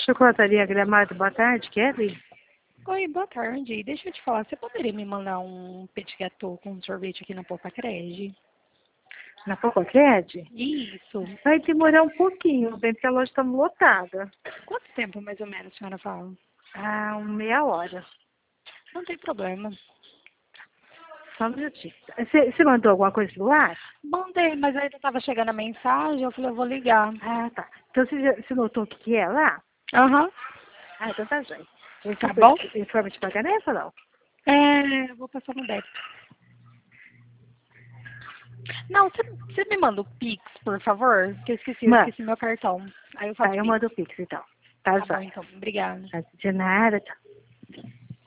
Chocolataria Gramado, boa tarde, Kelly. Oi, boa tarde. Deixa eu te falar, você poderia me mandar um petit gâteau com sorvete aqui na Poupa Cred? Na Pococred? Isso. Vai demorar um pouquinho, bem, porque a loja está lotada. Quanto tempo mais ou menos a senhora fala? Ah, meia hora. Não tem problema. Só um minutinho. Você mandou alguma coisa no ar? Mandei, mas aí não tava chegando a mensagem, eu falei, eu vou ligar. Ah, tá. Então você notou o que é lá? Aham. Ah, então tá joia. Tá bom? Em forma de pagamento ou não? Eu vou passar no débito. Não, você me manda o Pix, por favor? Que eu Mano, esqueci meu cartão. Aí eu tá, faço eu Pix. mando o Pix então. Tá Tá bom, joia. então. Obrigada. De nada, tchau.